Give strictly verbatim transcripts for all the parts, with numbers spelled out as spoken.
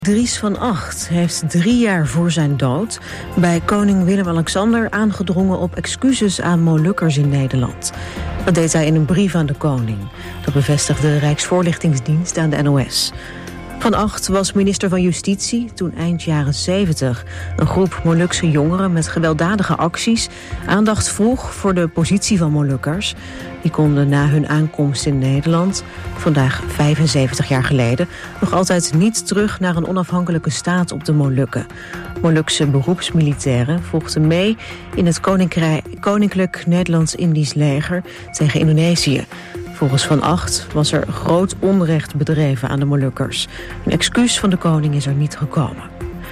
Dries van Acht heeft drie jaar voor zijn dood bij koning Willem-Alexander aangedrongen op excuses aan Molukkers in Nederland. Dat deed hij in een brief aan de koning. Dat bevestigde de Rijksvoorlichtingsdienst aan de N O S. Van Acht was minister van Justitie toen eind jaren zeventig een groep Molukse jongeren met gewelddadige acties aandacht vroeg voor de positie van Molukkers. Die konden na hun aankomst in Nederland, vandaag vijfenzeventig jaar geleden, nog altijd niet terug naar een onafhankelijke staat op de Molukken. Molukse beroepsmilitairen vochten mee in het Koninkrijk, Koninklijk Nederlands-Indisch leger tegen Indonesië. Volgens Van Acht was er groot onrecht bedreven aan de Molukkers. Een excuus van de koning is er niet gekomen.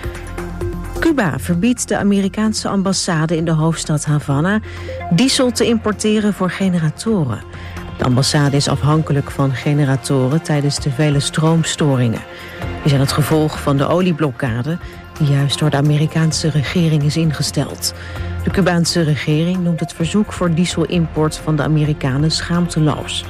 Cuba verbiedt de Amerikaanse ambassade in de hoofdstad Havana diesel te importeren voor generatoren. De ambassade is afhankelijk van generatoren tijdens de vele stroomstoringen. Die zijn het gevolg van de olieblokkade die juist door de Amerikaanse regering is ingesteld. De Cubaanse regering noemt het verzoek voor dieselimport van de Amerikanen schaamteloos.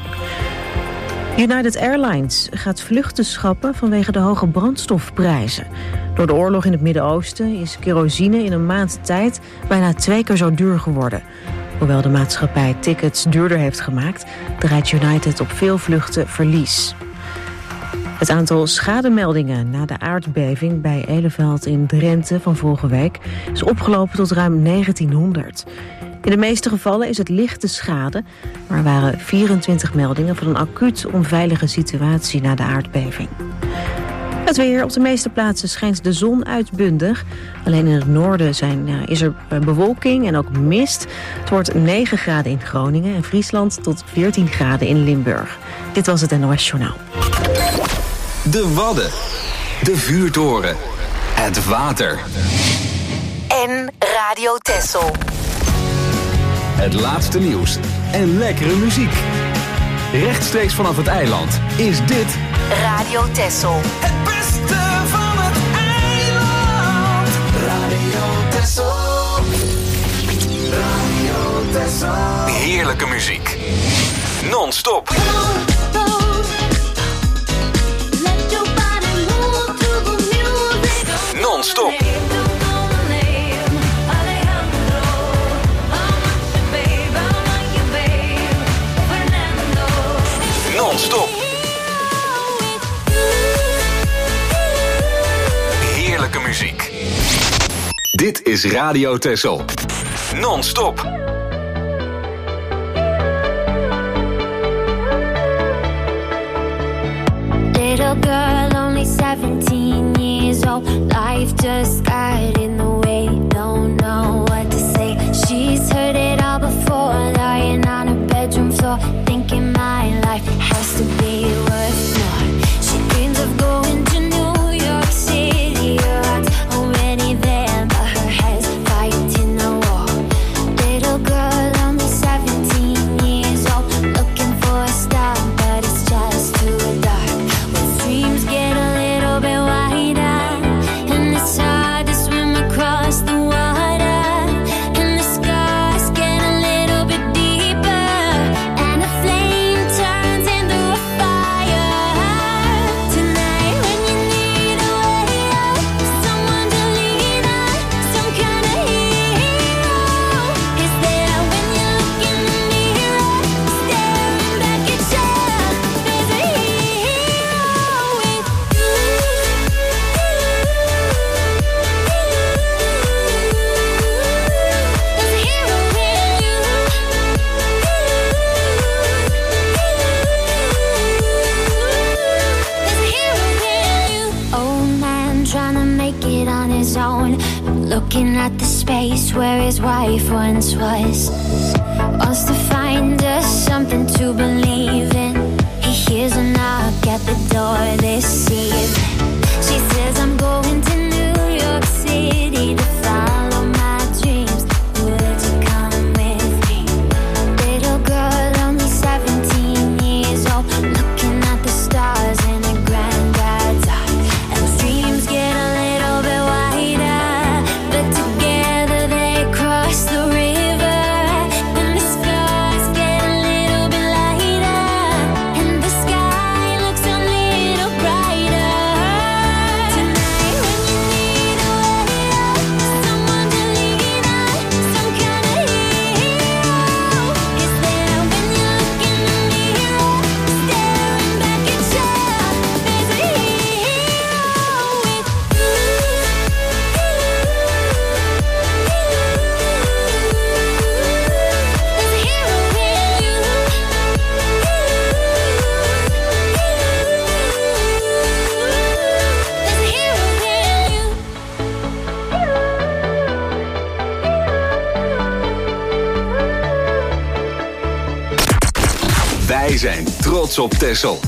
United Airlines gaat vluchten schrappen vanwege de hoge brandstofprijzen. Door de oorlog in het Midden-Oosten is kerosine in een maand tijd bijna twee keer zo duur geworden. Hoewel de maatschappij tickets duurder heeft gemaakt, draait United op veel vluchten verlies. Het aantal schademeldingen na de aardbeving bij Eleveld in Drenthe van vorige week is opgelopen tot ruim negentienhonderd. In de meeste gevallen is het lichte schade, maar er waren vierentwintig meldingen van een acuut onveilige situatie na de aardbeving. Het weer. Op de meeste plaatsen schijnt de zon uitbundig. Alleen in het noorden zijn, ja, is er bewolking en ook mist. Het wordt negen graden in Groningen en Friesland tot veertien graden in Limburg. Dit was het N O S Journaal. De Wadden. De vuurtoren. Het water. En Radio Texel. Het laatste nieuws en lekkere muziek. Rechtstreeks vanaf het eiland is dit Radio Texel. Het beste van het eiland. Radio Texel. Radio Texel. heerlijke muziek. Non-stop. Non-stop. Non-stop. Heerlijke muziek. Dit is Radio Texel. Non-stop. Little girl, only seventeen years old. Life just got in the way. Don't know what to say. She's heard it all before. Lying on her bedroom floor, thinking my life has to be worth more. She dreams of going to New York City. Her heart's already there, but her head's fighting a war. Little girl, only seventeen years old, looking for a star, but it's just too dark. When dreams get a little bit wider, and it's hard to swim across the water, and the scars get a little bit deeper, and a flame turns into a fire. Tonight when you need a way out, someone to lean on, some kind of hero is there when you look in the mirror, staring back at yourself. There's a hero with you. There's a hero with you. There's a hero with you. Old man trying to make it on his own, looking at the space where his wife once was. Wants to find us something to believe in. He hears a knock at the door this evening. She says, I'm going to New York City to follow my dreams. Would you come with me? Little girl, only seventeen years old, looking at the stars in her granddad's eye. And the dreams get a little bit wider, but together they cross the river. And the scars get a little bit lighter, and the sky looks a little brighter. zijn trots op Texel.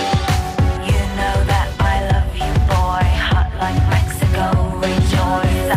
Rejoice.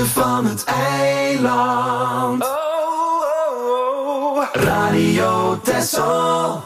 beste van het eiland. Oh, oh, oh. Radio Texel.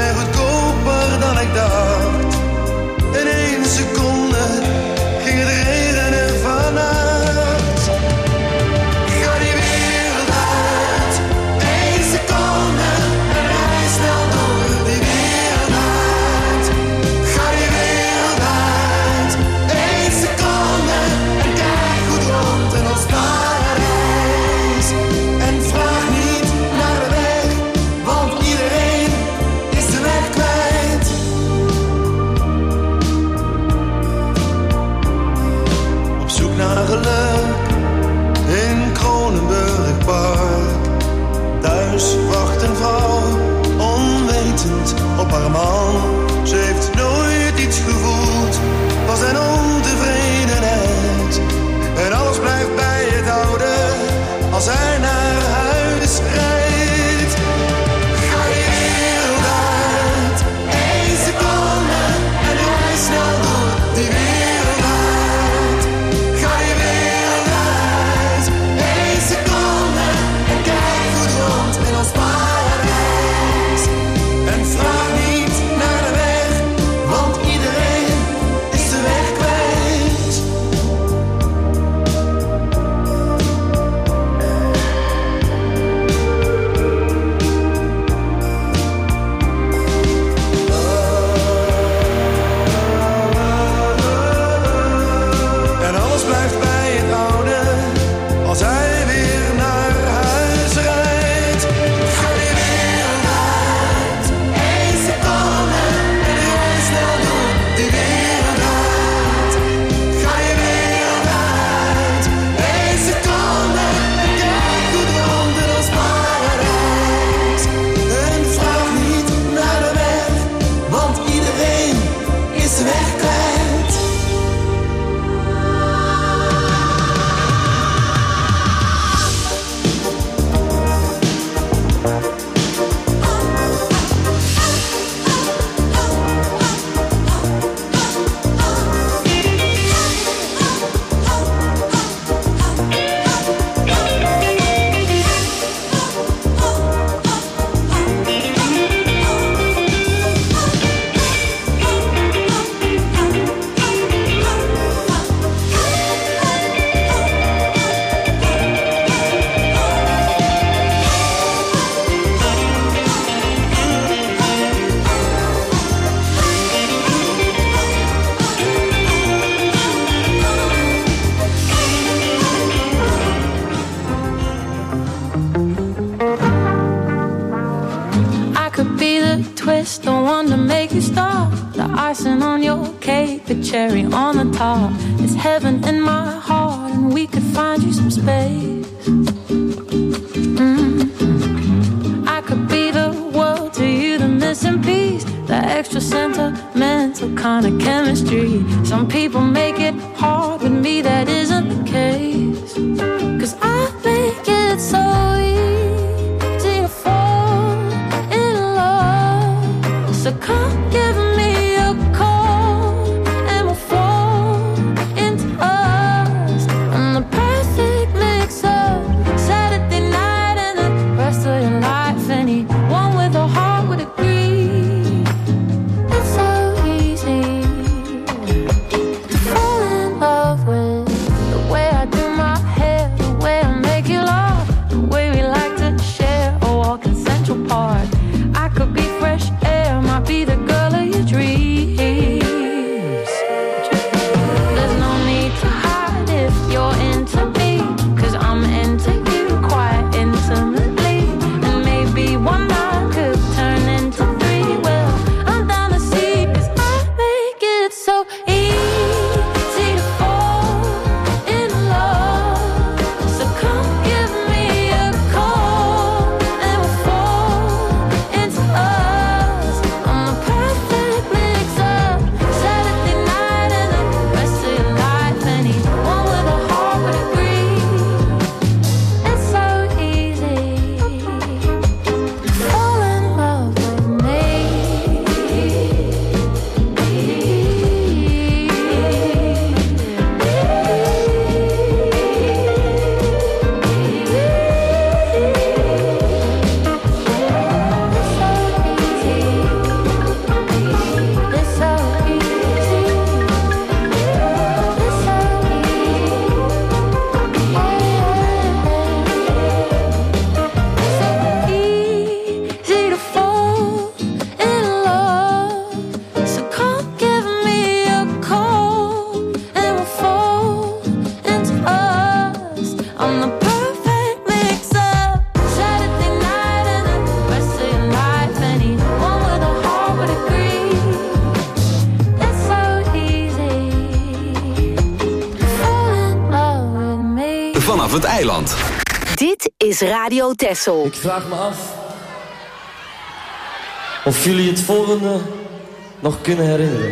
In één seconde ging het twist, the one to make you stop. The icing on your cake, the cherry on the top. It's heaven in my heart, and we could find you some space. Mm-hmm. I could be the world to you, the missing piece, the extra sentimental kind of chemistry. Some people make it hard, with me that isn't the case. 'Cause I make it so easy to fall in love. So come give me a call and we'll fall into us. I'm the perfect mix up Saturday night and the rest of your life. Anyone with a heart would agree. It's so easy to fall in love with the way I do my hair, the way I make you laugh, the way we like to share a walk in Central Park. I could be fresh air, might be the girl of your dreams. There's no need to hide if you're into me, 'cause I'm into you quite intimately. And maybe one night could turn into three. Well, I'm down to see, 'cause I make it so easy to fall in love. So come give me a call and we'll fall into us. I'm the perfect mix up Saturday night and the rest of your life. Anyone with a heart would agree. It's so easy to fall in love with me. It's so easy. It's so easy to fall in love. So come give me a call and we'll fall into us. I'm the perfect mix up Saturday night and the rest of your life. Anyone with a heart would agree. It's so easy to fall in love with me. Vanaf het eiland. Dit is Radio Texel. Ik vraag me af of jullie het volgende nog kunnen herinneren.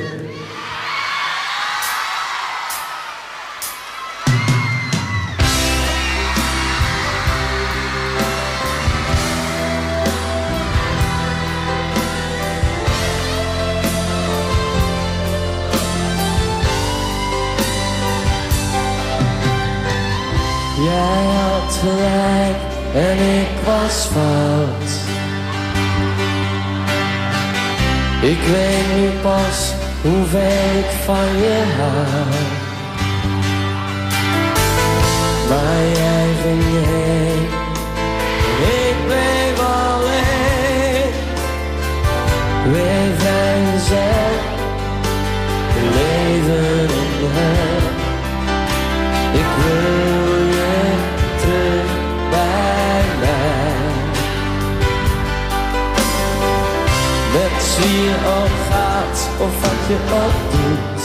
Jij had gelijk en ik was fout. Ik weet nu pas hoe ver ik van je hou. Maar jij ging heen en ik bleef alleen. Weer vrijgezel, leven in hem. Ik wil je terug bij mij. Met wie je ook gaat of wat je ook doet.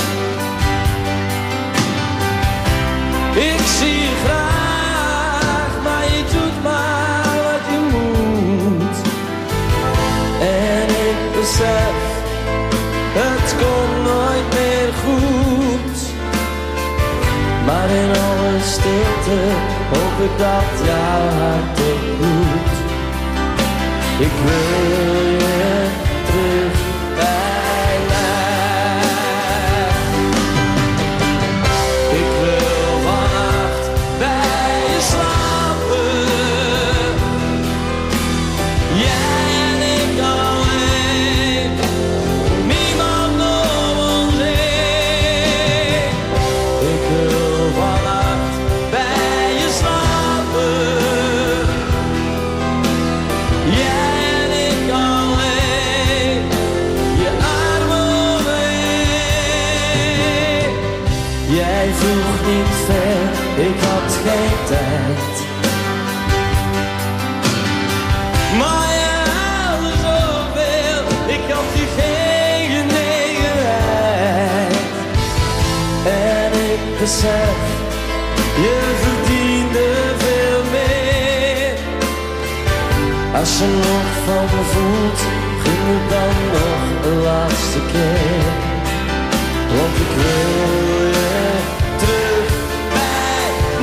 Ik zie je graag, maar je doet maar wat je moet. En ik besef, het komt nooit meer goed. Maar in alle stilte hoop ik dat jouw hart het doet. Ik wil je terug bij mij. Ik wil vannacht bij je slapen. Jij en ik alleen. Niemand om ons heen. Ik wil vannacht bij je slapen. Jij en ik alleen. Je armen omheen. Jij vroeg niet ver, ik had geen tijd. Maar je haalde zoveel besef, je verdiende veel meer. Als je nog van me voelt, gun me dan nog een laatste keer. Want ik wil je terug bij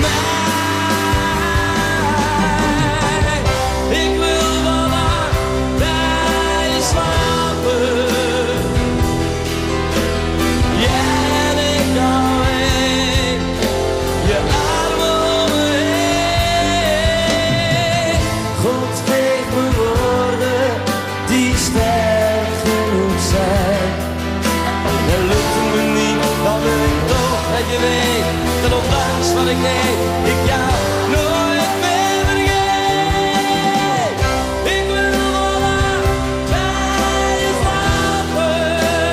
mij. Ik wil vannacht bij je slapen. Jij en ik alleen, je armen om me heen. God geeft me woorden die sterk genoeg zijn. En lukt het me niet, dan wil ik toch dat je weet dat ondanks wat ik deed, ik jou nooit meer vergeet. Ik wil vannacht bij je slapen.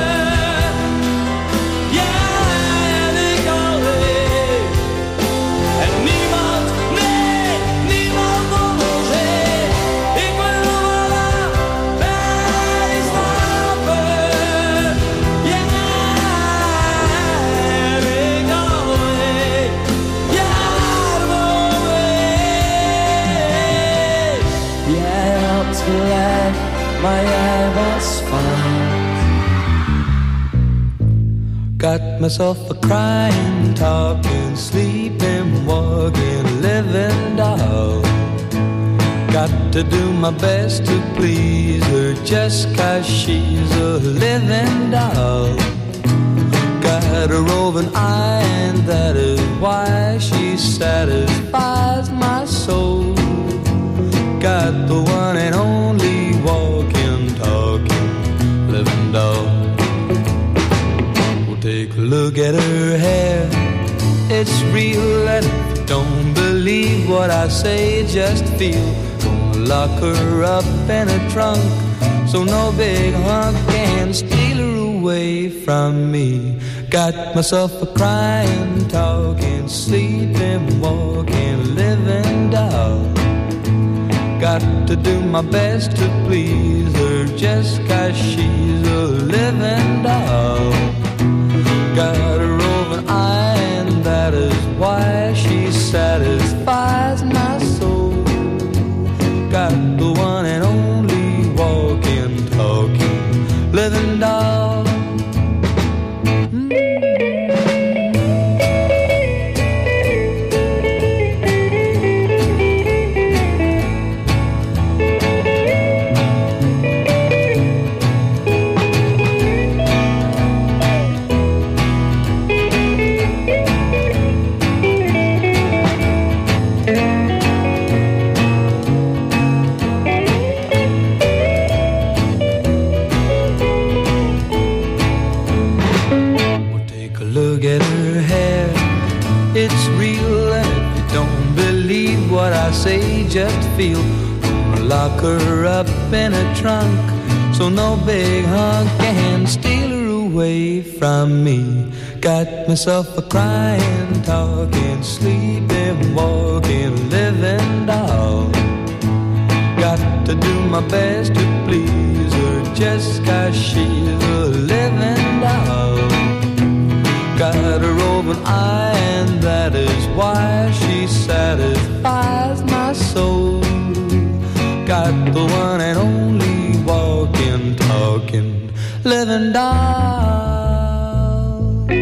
Jij en ik alleen. En niemand, nee, niemand om ons heen. Ik wil vannacht bij je slapen. Jij en ik alleen. Jij armen om me heen. Jij had gelijk, maar jij was fout. Got myself a crying, talking, sleeping, walking, living doll. Got to do my best to please her just 'cause she's a living doll. Got a roving eye and that is why she satisfies my soul. Got the one and only walking, talking, living doll. Well, take a look at her hair, it's real, and if you don't believe what I say, just feel. Gonna lock her up in a trunk, so no big hunk can steal her away from me. Got myself a crying, talking, sleeping, walking, living doll. Got to do my best to please her just 'cause she's a living doll. Got a roving eye and that is why she satisfies my soul. Got the one and only walking, talking, living doll. Say just feel. Gonna lock her up in a trunk, so no big hunk can steal her away from me. Got myself a crying, talking, sleeping, walking, living doll. Got to do my best to please her just 'cause she's a living doll. Got a roving eye and that is why she satisfies my soul. Got the one and only walking, talking, living doll.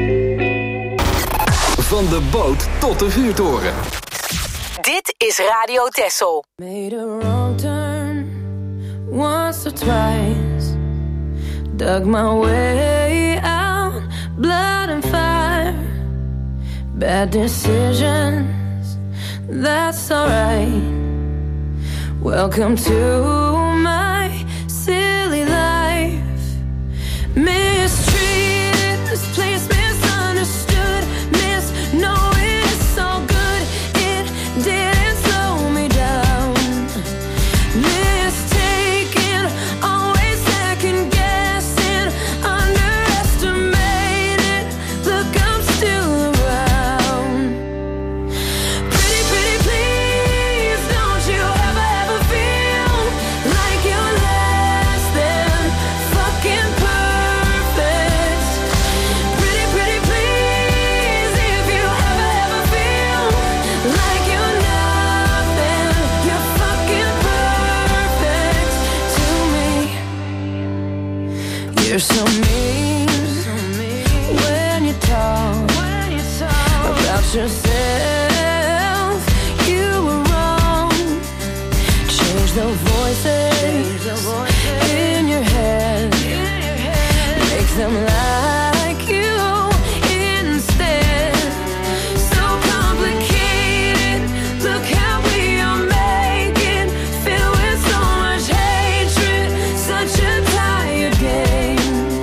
Van de boot tot de vuurtoren. Dit is Radio Texel. Made a wrong turn once or twice. Dug my way out, blood and fire. Bad decisions, that's alright. Welcome to my silly life. Mistreated, this place misunderstood. Miss knowing it's so good, it didn't slow me down. Mistaken, always second guessing, underestimated. Look, I'm still around. Pretty, pretty, please, don't you ever, ever feel like You're so mean when you talk about yourself. You were wrong. Change the voices in your head. Make them like you instead. So complicated. Look how we are making. Filled with so much hatred. Such a tired game.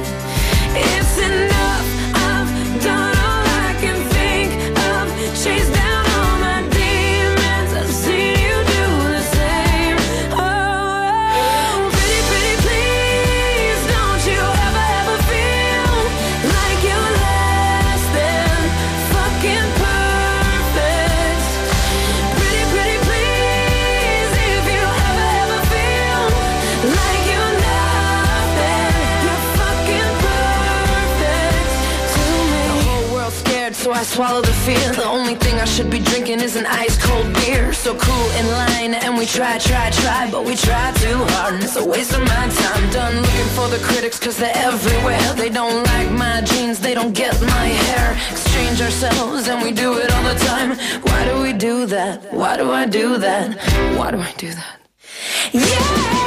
It's enough. I've done all I can think of. Chase down all my demons. I've seen you do the same. Oh, pretty, pretty, please. Don't you ever, ever feel like you're less than fucking perfect. Pretty, pretty, please. If you ever, ever feel like you're nothing, you're fucking perfect to me. The whole world's scared, so I swallow the fear. The only thing I should be drinking is an ice cold beer. So cool in line, and we try, try, try, but we try too hard, and it's a waste of my time. Done looking for the critics, cause they're everywhere. They don't like my jeans, they don't get my hair. Exchange ourselves, and we do it all the time. Why do we do that? Why do I do that? Why do I do that? Yeah!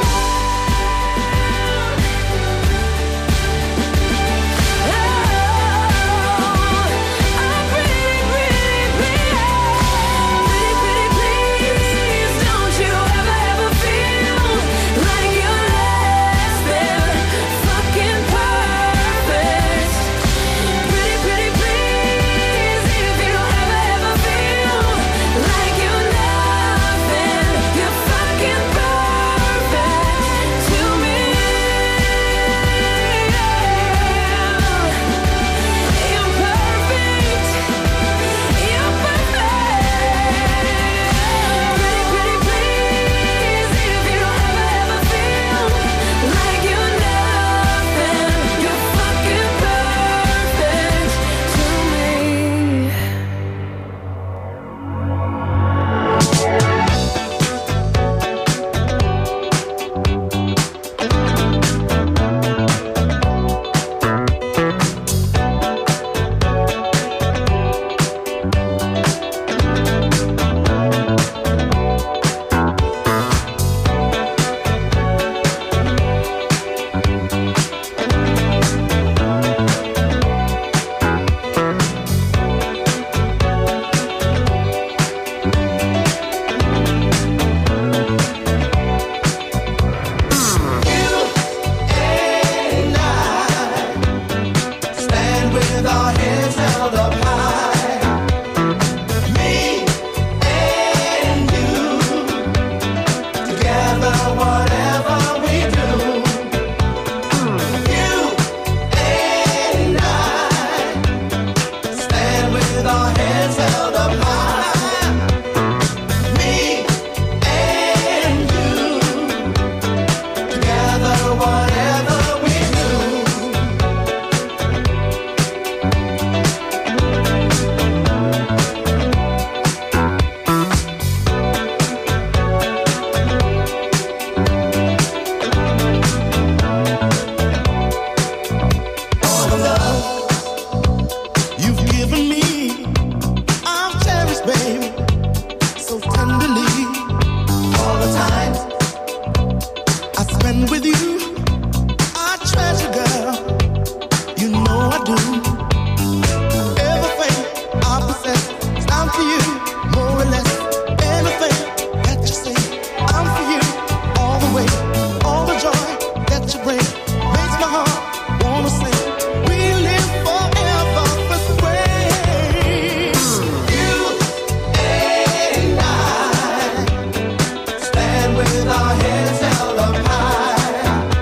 With our heads held up high.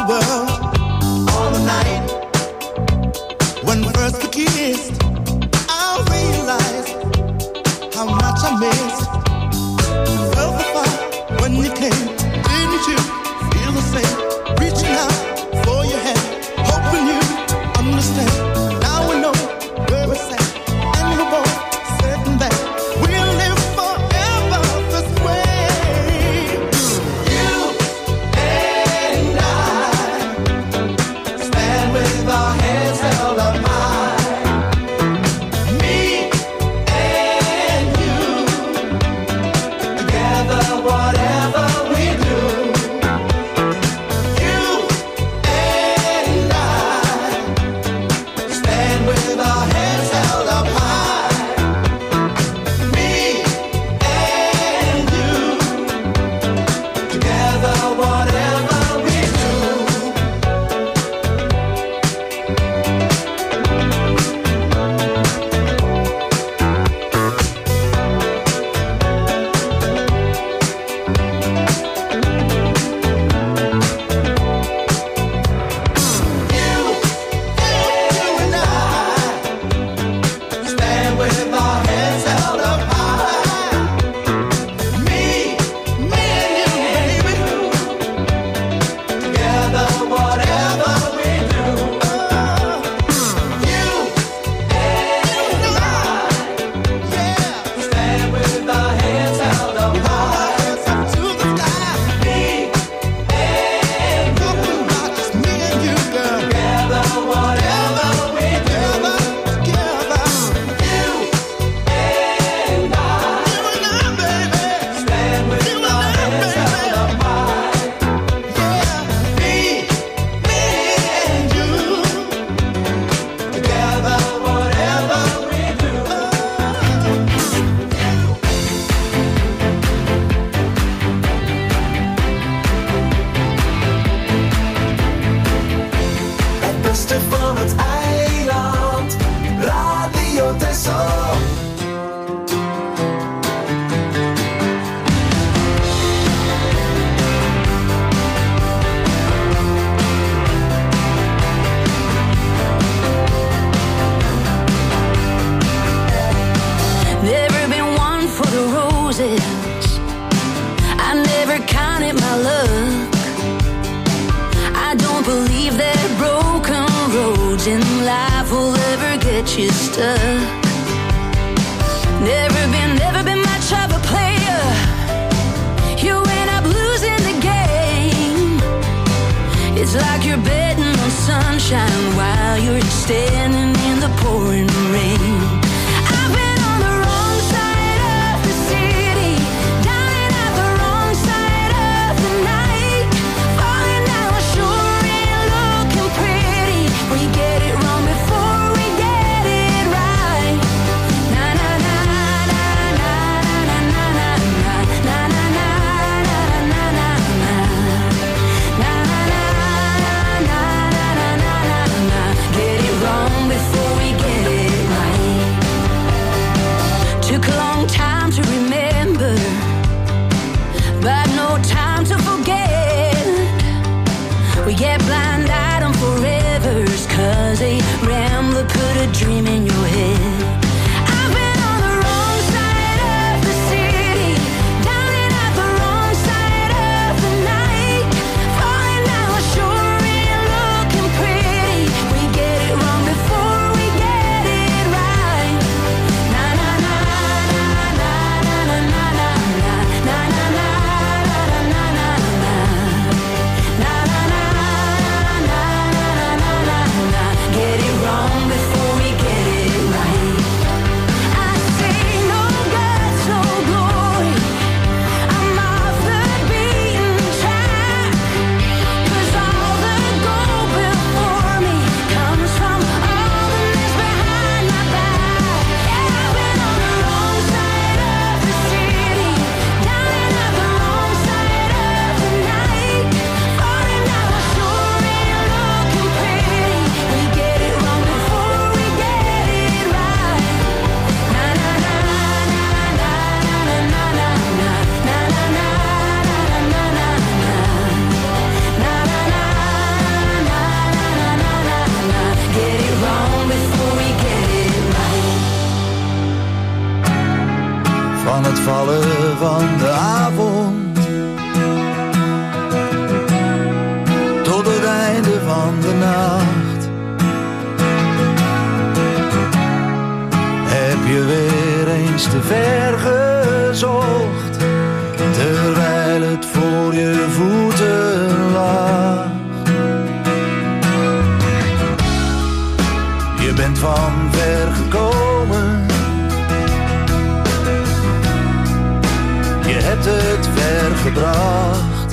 Get it wrong before we get it het voor je voeten lag. Je bent van ver gekomen, je hebt het ver gebracht.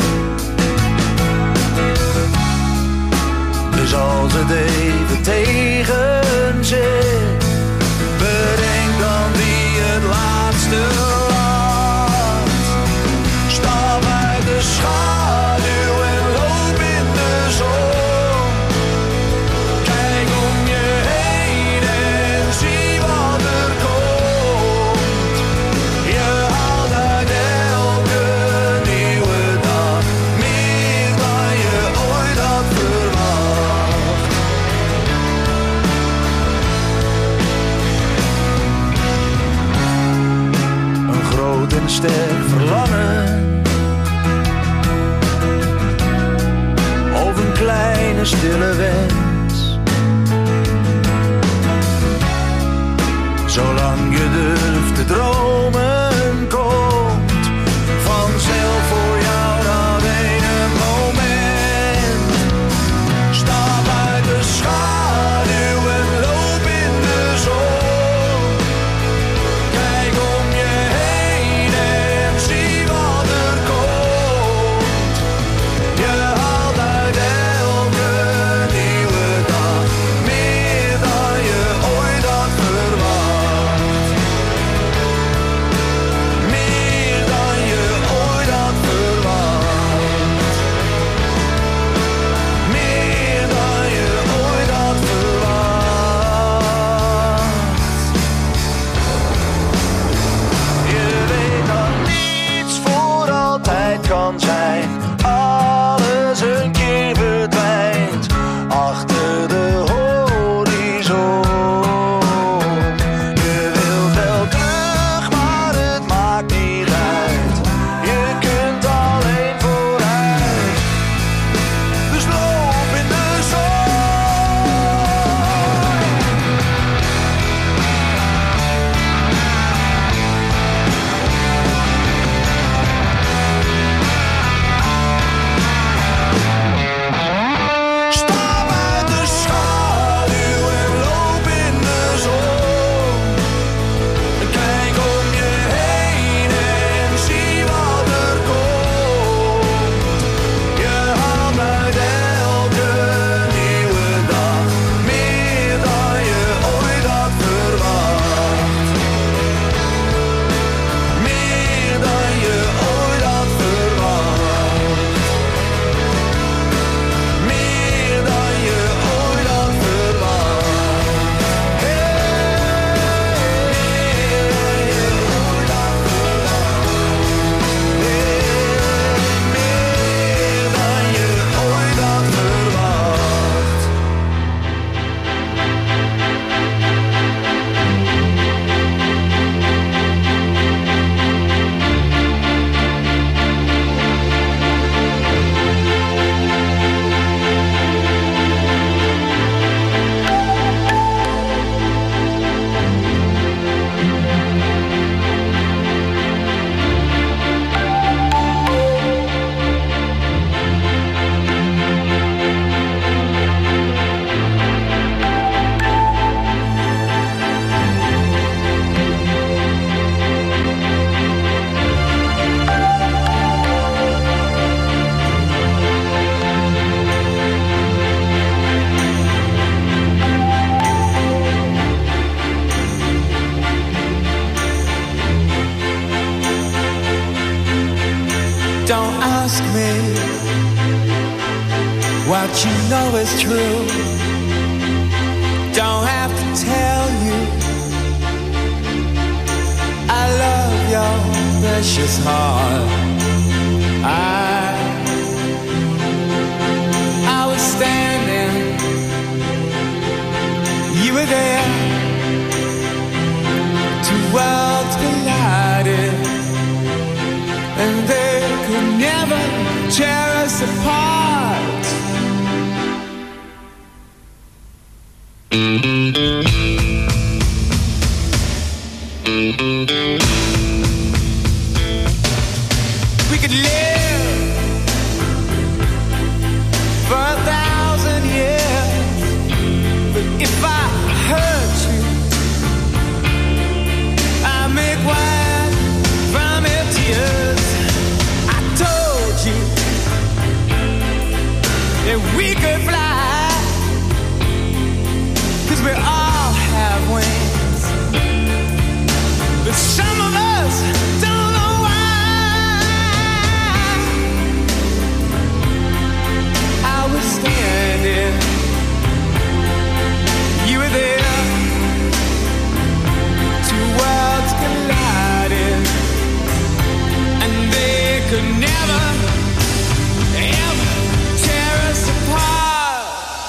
Dus als het even tegen zit, bedenk dan wie het laatste laat. Stap uit de schaduw en loop in de zon. Kijk om je heen en zie wat er komt. Je haalt uit elke nieuwe dag meer dan je ooit had verwacht. Een groot en sterk verlangen, of een kleine stille wens. Zolang je durft te dromen, komt vanzelf voor jou dat ene moment. Stap uit de schaduw en loop in de zon. Kijk om je heen en zie wat er komt. Je haalt uit elke nieuwe dag meer dan je ooit had verwacht. Meer dan je ooit had verwacht. Meer dan je ooit had verwacht. Je weet dat niets voor altijd kan zijn. Alles een keer verdwijnt achter de horizon. Je wilt wel terug, maar het maakt niet uit. Je kunt alleen vooruit. Dus loop in de zon. Stap uit de schaduw en loop in de zon. Kijk om je heen en zie wat er komt. Je haalt uit elke nieuwe dag meer dan je ooit had verwacht. Meer dan je ooit had verwacht. Meer dan je ooit had verwacht. Meer dan je ooit had verwacht. Meer dan je ooit had verwacht. Don't ask me what you know is true. Don't have to tell you I love your precious heart. I I was standing, you were there. Two worlds collided, and they could never tear us apart. We could live only we could fly, 'cause we all have wings, but some of us don't know why. I was standing, you were there, two worlds collided, and they could never, ever tear us apart.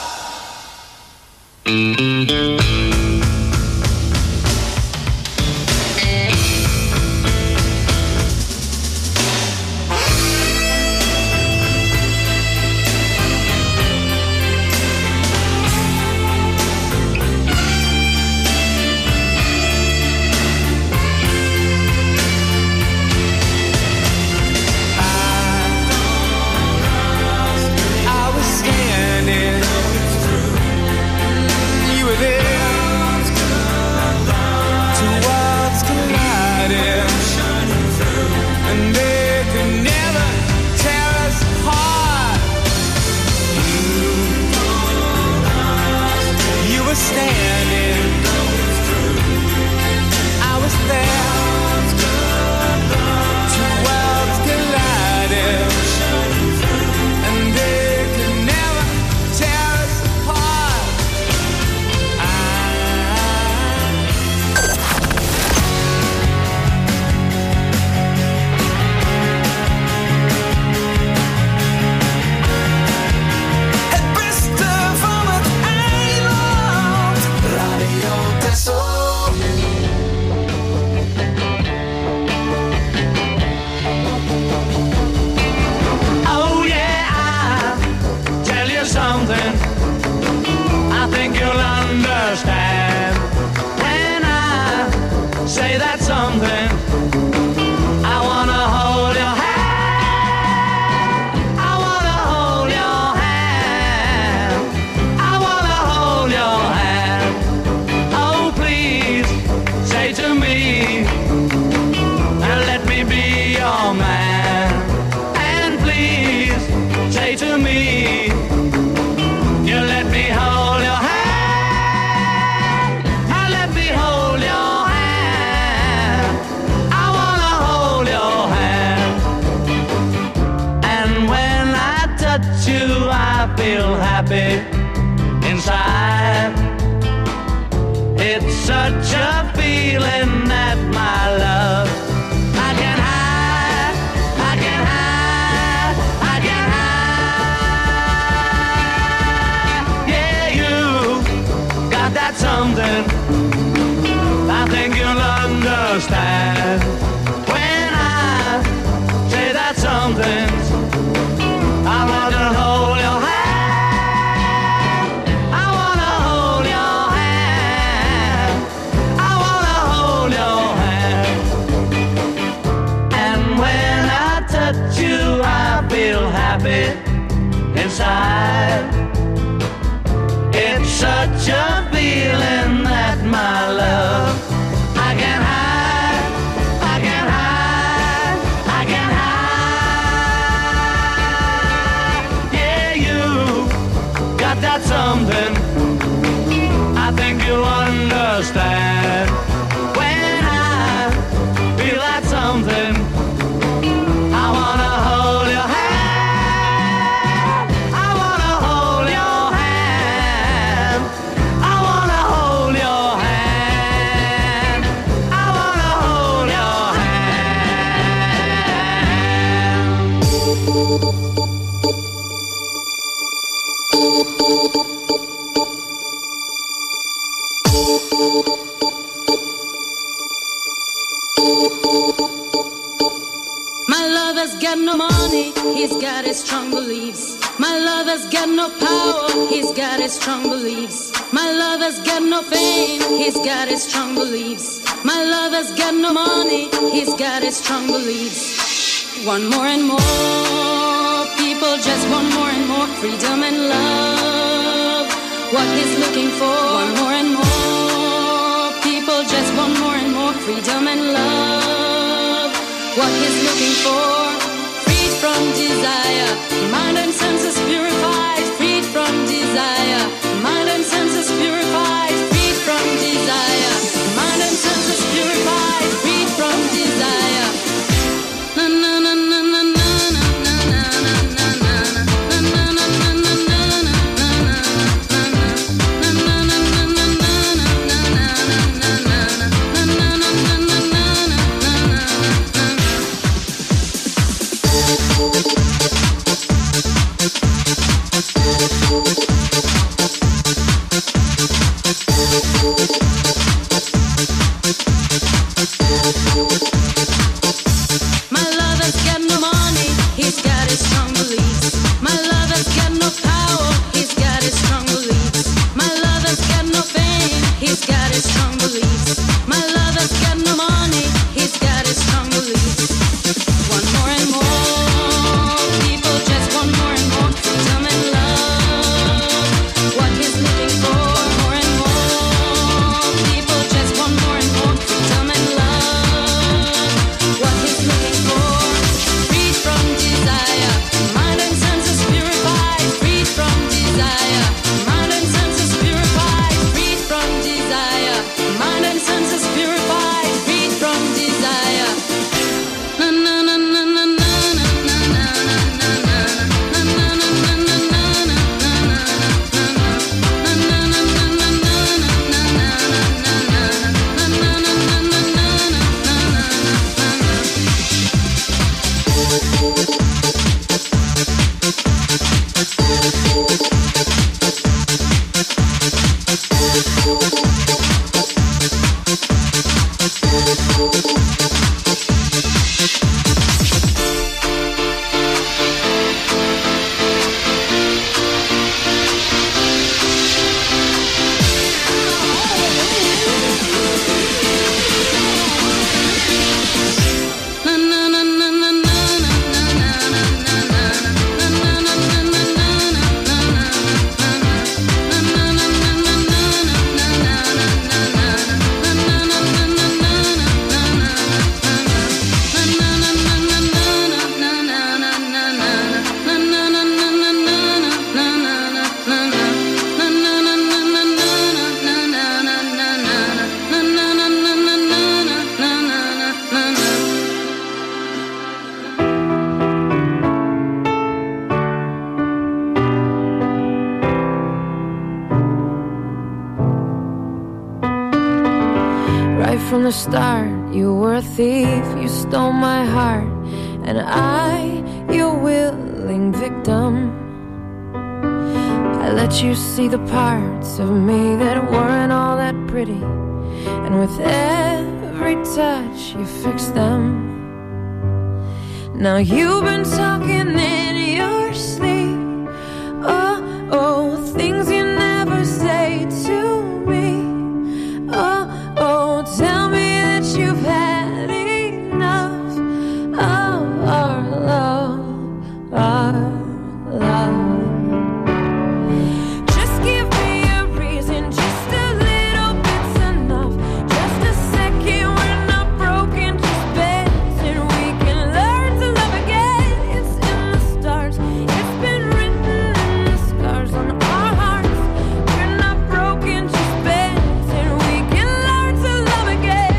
One more and more people just want more and more freedom and love. What he's looking for. One more and more people just want more and more freedom and love. What he's looking for. Freed from desire, mind and senses purified. From the start, you were a thief, you stole my heart, and I, your willing victim. I let you see the parts of me that weren't all that pretty, and with every touch, you fixed them. Now you've been talking in your sleep, oh, oh, things you never say to me, oh, oh, tell me that you've had enough of our love, our love. Just give me a reason, just a little bit's enough. Just a second, we're not broken, just bends, and we can learn to love again. It's in the stars, it's been written in the scars on our hearts. We're not broken, just bends, and we can learn to love again.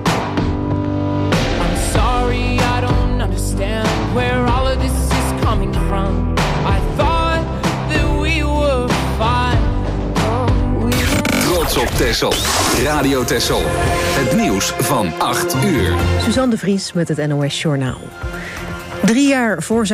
I'm sorry, I don't understand where all of this is coming from. I thought that we were fine. Oh, we Trots op Texel. Radio Texel. Het nieuws van acht uur. Suzanne de Vries met het N O S Journaal. Drie jaar voor zijn